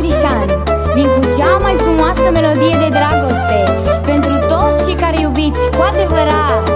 Magician vin cu cea mai frumoasă melodie de dragoste pentru toți cei care iubiți cu adevărat.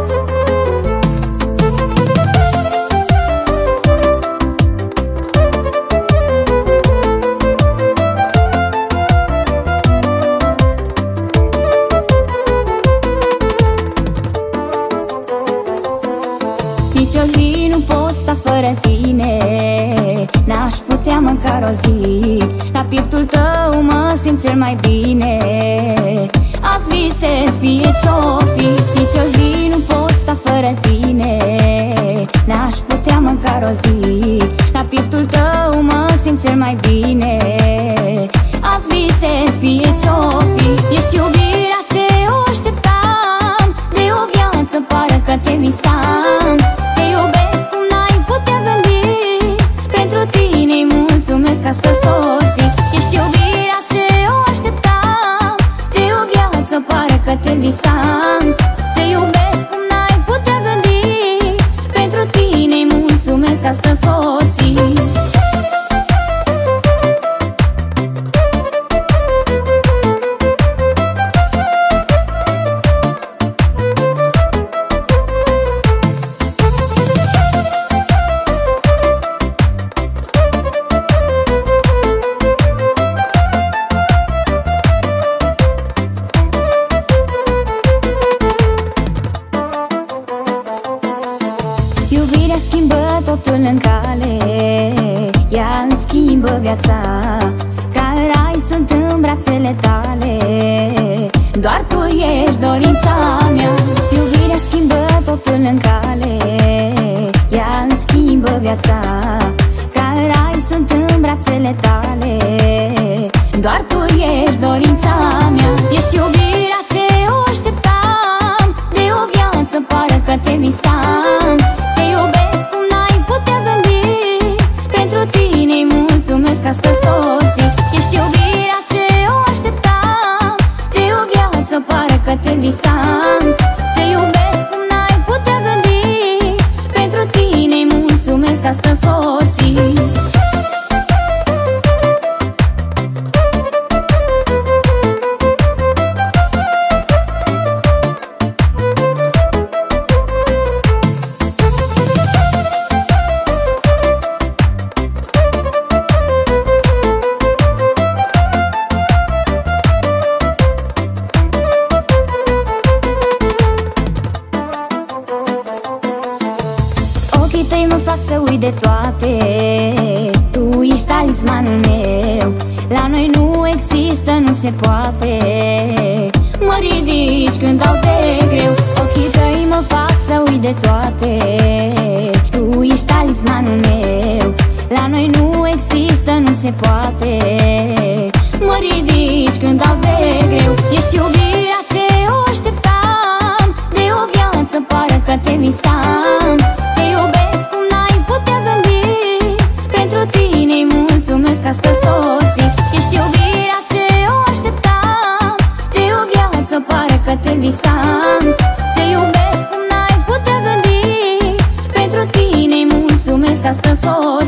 Nici o zi nu pot sta fără tine, n-aș putea măcar o zi. La pieptul tău mă simt cel mai bine, azi visez fie ce-o fi. Nici o zi nu pot sta fără tine, n-aș putea măcar o zi. La pieptul tău mă simt cel mai bine, azi visez fie ce-o fi. Ești iubirea ce o așteptam, de o viață pare că te visam. Te iubesc cum n-ai putea gândi, pentru tine-i mulțumesc că stă sorții. Ești iubirea ce o așteptam, de o viață pare că te visam. Te iubesc cum n-ai putea gândi, pentru tine-i mulțumesc că stă sorții. Iubirea schimbă totul în cale, ea îți schimbă viața. Ca în rai sunt în brațele tale, doar tu ești dorința mea. Iubirea schimbă totul în cale, ea îți schimbă viața. Ca în rai sunt în brațele tale, doar tu ești dorința mea. Ești iubirea ce o așteptam, de o viață pare că te visam. Te iubesc cum n-ai putea gândi, pentru tine-i mulțumesc că stă sorții. Ești iubirea ce o așteptam, de o viață pare că te visam. Te iubesc cum n-ai putea gândi, pentru tine-i mulțumesc că stă sorții. Ochii tăi mă fac să uit de toate, tu ești talismanul meu. La noi nu există, nu se poate, mă ridici când dau de greu. Ochii tăi mă fac să uit de toate, tu ești talismanul meu. La noi nu există, nu se poate, mă ridici când dau de greu. Ești iubirea ce o așteptam, de o viață pare că te visam. Te iubesc cum n-ai putea gândi, pentru tine-i mulțumesc că stă sorții. Ești iubirea ce o așteptam, de o viață pare că te visam. Te iubesc cum n-ai putea gândi, pentru tine-i mulțumesc că stă sorții.